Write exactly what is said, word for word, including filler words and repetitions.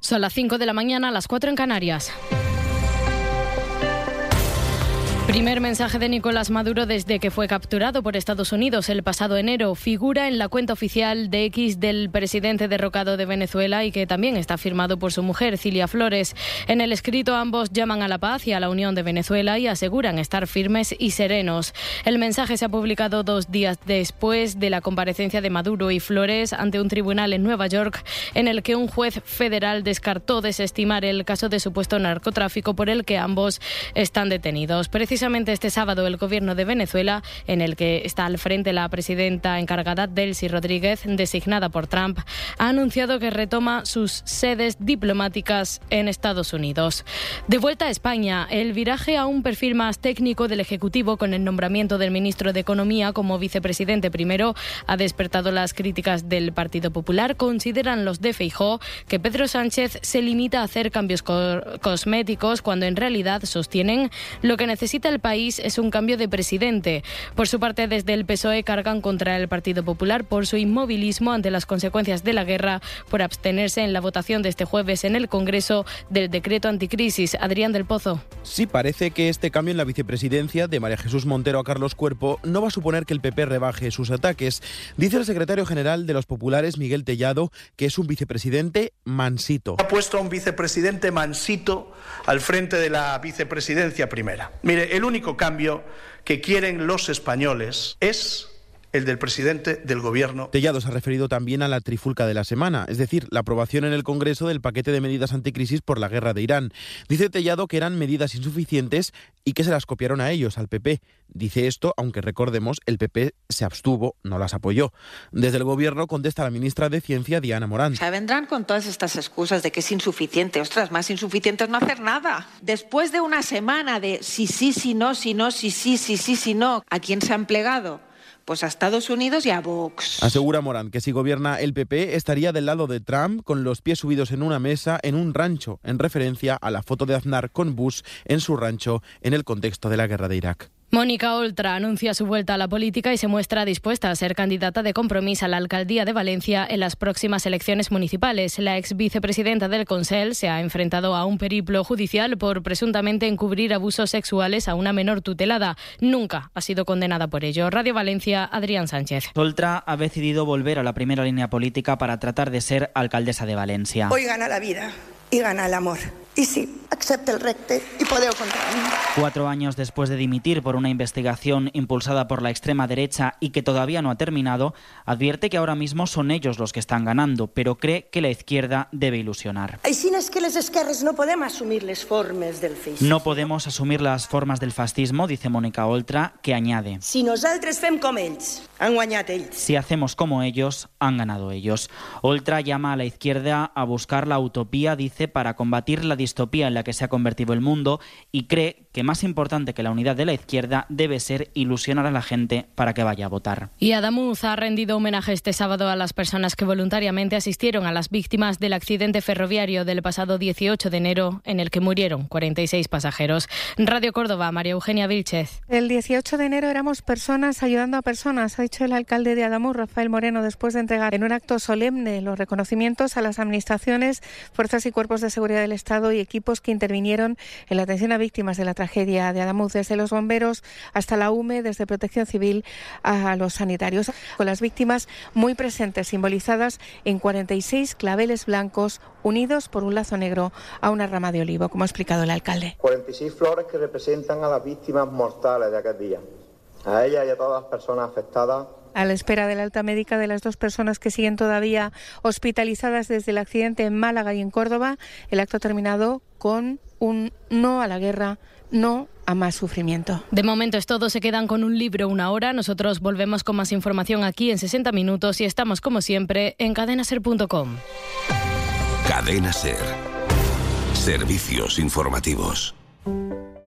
Son las cinco de la mañana, a las cuatro en Canarias. Primer mensaje de Nicolás Maduro desde que fue capturado por Estados Unidos el pasado enero. Figura en la cuenta oficial de X del presidente derrocado de Venezuela y que también está firmado por su mujer, Cilia Flores. En el escrito ambos llaman a la paz y a la unión de Venezuela y aseguran estar firmes y serenos. El mensaje se ha publicado dos días después de la comparecencia de Maduro y Flores ante un tribunal en Nueva York, en el que un juez federal descartó desestimar el caso de supuesto narcotráfico por el que ambos están detenidos. Precisamente Precisamente este sábado el gobierno de Venezuela, en el que está al frente la presidenta encargada Delcy Rodríguez, designada por Trump, ha anunciado que retoma sus sedes diplomáticas en Estados Unidos. De vuelta a España, el viraje a un perfil más técnico del Ejecutivo con el nombramiento del ministro de Economía como vicepresidente primero ha despertado las críticas del Partido Popular. Consideran los de Feijóo que Pedro Sánchez se limita a hacer cambios co- cosméticos cuando en realidad sostienen lo que necesita el país es un cambio de presidente. Por su parte, desde el P S O E cargan contra el Partido Popular por su inmovilismo ante las consecuencias de la guerra, por abstenerse en la votación de este jueves en el Congreso del decreto anticrisis. Adrián del Pozo. Sí, parece que este cambio en la vicepresidencia de María Jesús Montero a Carlos Cuerpo no va a suponer que el P P rebaje sus ataques. Dice el secretario general de los populares, Miguel Tellado, que es un vicepresidente mansito. Ha puesto a un vicepresidente mansito al frente de la vicepresidencia primera. Mire, el único cambio que quieren los españoles es el del presidente del gobierno. Tellado se ha referido también a la trifulca de la semana, es decir, la aprobación en el Congreso del paquete de medidas anticrisis por la guerra de Irán. Dice Tellado que eran medidas insuficientes y que se las copiaron a ellos, al P P. Dice esto, aunque recordemos, el P P se abstuvo, no las apoyó. Desde el Gobierno contesta la ministra de Ciencia, Diana Morant. O sea, vendrán con todas estas excusas de que es insuficiente. Ostras, más insuficiente es no hacer nada. Después de una semana de sí, sí, sí, no, sí, no, sí, sí, sí, sí, sí, no, ¿a quién se han plegado? Pues a Estados Unidos y a Vox. Asegura Morant que si gobierna el P P estaría del lado de Trump con los pies subidos en una mesa en un rancho, en referencia a la foto de Aznar con Bush en su rancho en el contexto de la guerra de Irak. Mónica Oltra anuncia su vuelta a la política y se muestra dispuesta a ser candidata de Compromís a la alcaldía de Valencia en las próximas elecciones municipales. La ex vicepresidenta del Consell se ha enfrentado a un periplo judicial por presuntamente encubrir abusos sexuales a una menor tutelada. Nunca ha sido condenada por ello. Radio Valencia, Adrián Sánchez. Oltra ha decidido volver a la primera línea política para tratar de ser alcaldesa de Valencia. Hoy gana la vida y gana el amor. I sí, accepta el repte i podeu comptar amb mi. Cuatro años después de dimitir por una investigación impulsada por la extrema derecha y que todavía no ha terminado, advierte que ahora mismo son ellos los que están ganando, pero cree que la izquierda debe ilusionar. Així és que les esquerres no podem assumir les formes del feixisme. No podemos asumir las formas del fascismo, dice Mónica Oltra, que añade: Si nosaltres fem com ells, han guanyat ells. Si hacemos como ellos, han ganado ellos. Oltra llama a la izquierda a buscar la utopía, dice, para combatir la distopía en la que se ha convertido el mundo, y cree que más importante que la unidad de la izquierda debe ser ilusionar a la gente para que vaya a votar. Y Adamuz ha rendido homenaje este sábado a las personas que voluntariamente asistieron a las víctimas del accidente ferroviario del pasado dieciocho de enero, en el que murieron cuarenta y seis pasajeros. Radio Córdoba, María Eugenia Vilchez. El dieciocho de enero éramos personas ayudando a personas, ha dicho el alcalde de Adamuz, Rafael Moreno, después de entregar en un acto solemne los reconocimientos a las administraciones, fuerzas y cuerpos de seguridad del Estado y equipos que intervinieron en la atención a víctimas de la tragedia de Adamuz, desde los bomberos hasta la U M E, desde Protección Civil a los sanitarios, con las víctimas muy presentes, simbolizadas en cuarenta y seis claveles blancos unidos por un lazo negro a una rama de olivo, como ha explicado el alcalde. cuarenta y seis flores que representan a las víctimas mortales de aquel día, a ellas y a todas las personas afectadas. A la espera de la alta médica de las dos personas que siguen todavía hospitalizadas desde el accidente en Málaga y en Córdoba, el acto ha terminado con un no a la guerra, no a más sufrimiento. De momento es todo, se quedan con un libro una hora. Nosotros volvemos con más información aquí en sesenta minutos y estamos como siempre en cadena ser punto com. Cadena Ser. Servicios informativos.